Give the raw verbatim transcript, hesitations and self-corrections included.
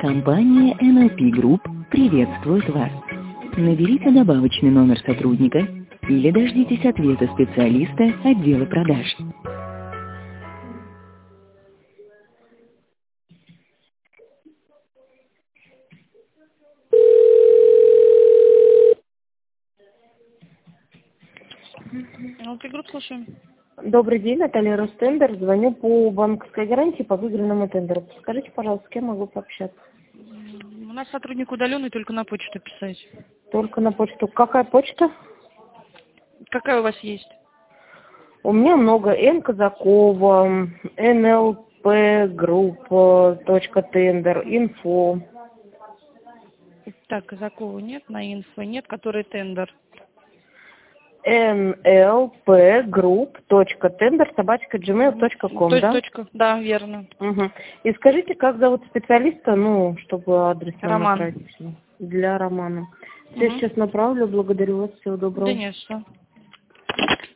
Компания эн эл пи Group приветствует вас. Наберите добавочный номер сотрудника или дождитесь ответа специалиста отдела продаж. эн эл пи Group, слушаем. Добрый день, Наталья Ростендер. Звоню по банковской гарантии по выигранному тендеру. Скажите, пожалуйста, с кем могу пообщаться? У нас сотрудник удаленный, только на почту писать. Только на почту. Какая почта? Какая у вас есть? У меня много. Н. Казакова, эн эл пи Group, точка тендер, инфо. Так, Казакова нет, на инфо нет, который тендер. эн эл пи Group, точка тендер, собачка джимейл точка ком, То есть да? точка, да, верно. Угу. И скажите, как зовут специалиста, ну, чтобы адрес нам Роман. направить для Романа. Я Угу. сейчас направлю. Благодарю вас. Всего доброго. Да нет, что.